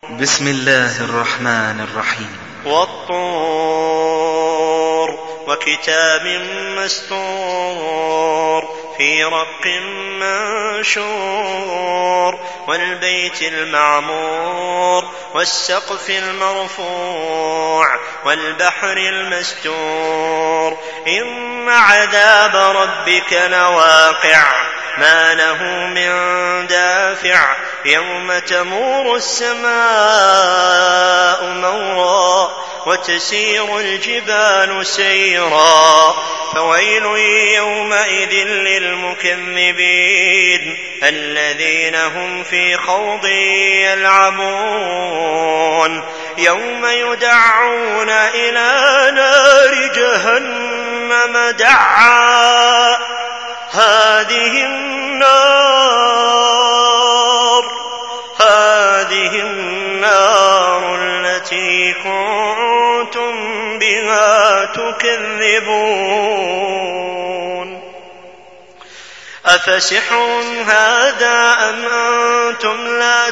بسم الله الرحمن الرحيم. والطور وكتاب مسطور في رق منشور والبيت المعمور والسقف المرفوع والبحر المسجور إن عذاب ربك لواقع ما له من دافع يوم تمور السماء مورا وتسير الجبال سيرا فويل يومئذ للمكذبين الذين هم في خوض يلعبون يوم يدعون إلى نار جهنم دعا هذه النار التي كنتم بها تكذبون أفسحر هذا أم أنتم لا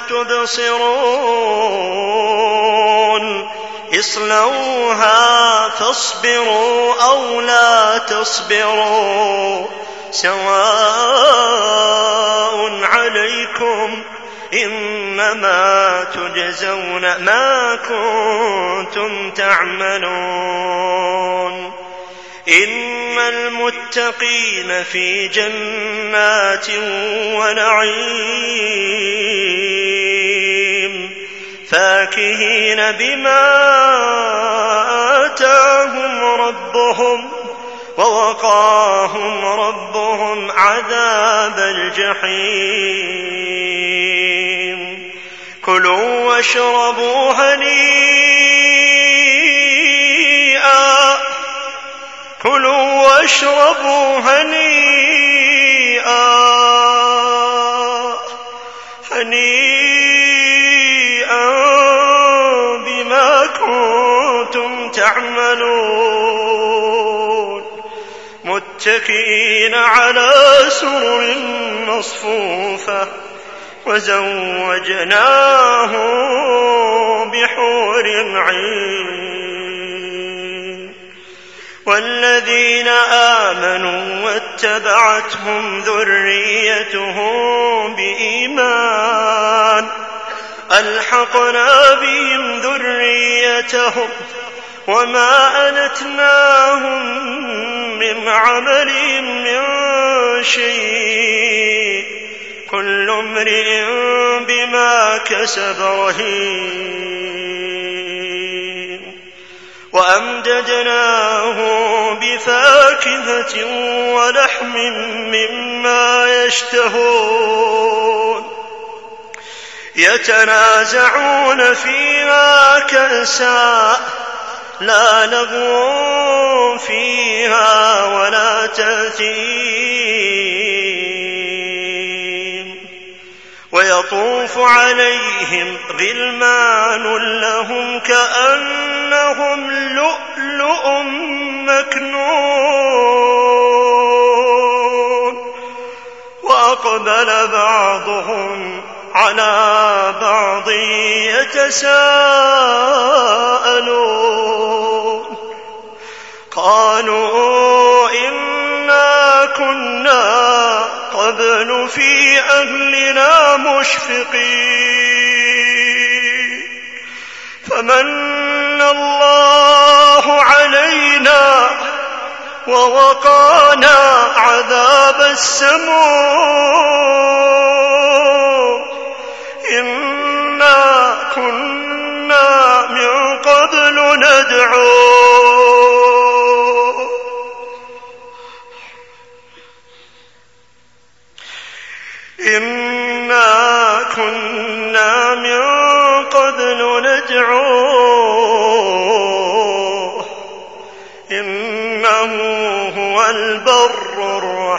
تبصرون اصلوها فاصبروا أو لا تصبروا سواء عليكم إنما تجزون ما كنتم تعملون إن المتقين في جنات ونعيم فاكهين بما آتاهم ربهم ووقاهم ربهم عذاب الجحيم كلوا واشربوا هنيئا بما كنتم تعملون متكئين على سرر مصفوفة وزوجناهم بحور عين والذين آمنوا واتبعتهم ذريتهم بإيمان ألحقنا بهم ذريتهم وما ألتناهم من عملهم من شيء كل امرئ بما كسب رهين وأمددناهم بفاكهة ولحم مما يشتهون يتنازعون فيها كأسا لا لغو فيها ولا تأثيم ويطوف عليهم غلمان لهم كأنهم لؤلؤ مكنون وأقبل بعضهم على بعض يتساءلون قالوا إنا كنا قبل في أهلنا مشفقين فمن الله علينا ووقانا عذاب السموم إنا كنا من قبل ندعوه إنا كنا من قبل ندعوه إنه هو البر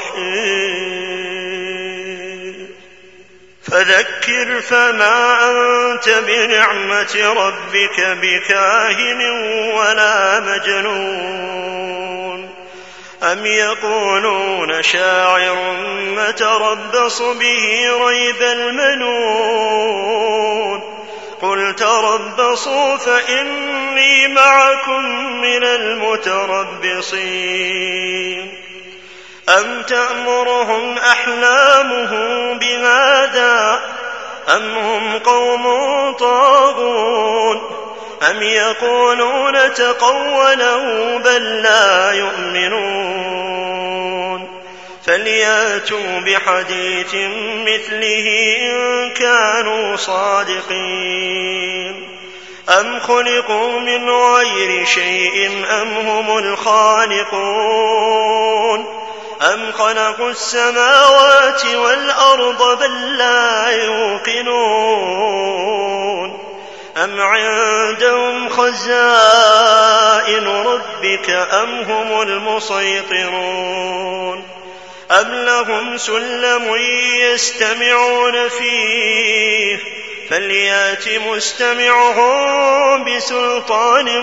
الرحيم فذكر فما أنت بنعمة ربك بكاهن ولا مجنون أم يقولون شاعر نتربص به ريب المنون قل تربصوا فإني معكم من المتربصين أم تأمرهم أحلامهم بهذا أم هم قوم طاغون أم يقولون تقوله بل لا يؤمنون فلياتوا بحديث مثله إن كانوا صادقين أم خلقوا من غير شيء أم هم الخالقون أم خلقوا السماوات والأرض بل لا يوقنون أم عندهم خزائن ربك أم هم المسيطرون أم لهم سلم يستمعون فيه فليات مستمعهم بسلطان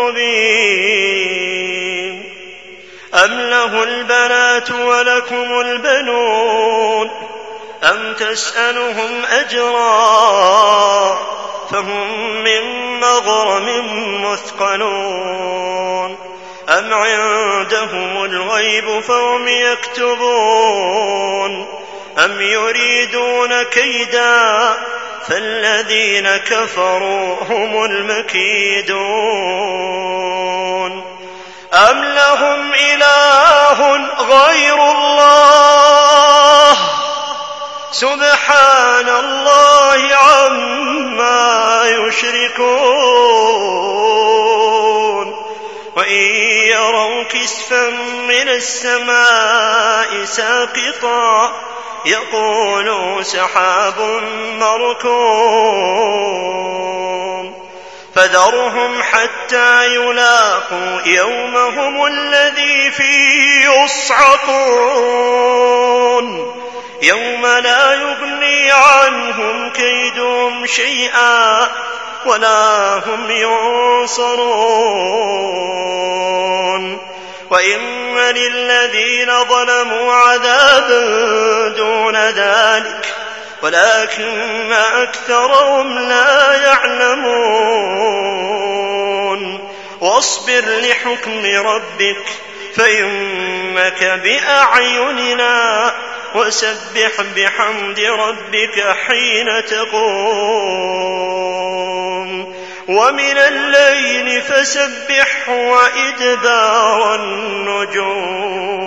مبين أم له البنات ولكم البنون أم تسألهم أجرا فهم من مغرم مثقلون أم عندهم الغيب فهم يكتبون أم يريدون كيدا فالذين كفروا هم المكيدون أم لهم إله غير الله سبحان الله عما يشركون وإن يروا كسفا من السماء ساقطا يقولوا سحاب مركوم فذرهم حتى يلاقوا يومهم الذي فيه يصعقون يوم لا يغني عنهم كيدهم شيئا ولا هم ينصرون وإن للذين ظلموا عذابا دون ذلك ولكن أكثرهم لا يعلمون واصبر لحكم ربك فإنك بأعيننا وسبح بحمد ربك حين تقوم ومن الليل فسبح وإدبار النجوم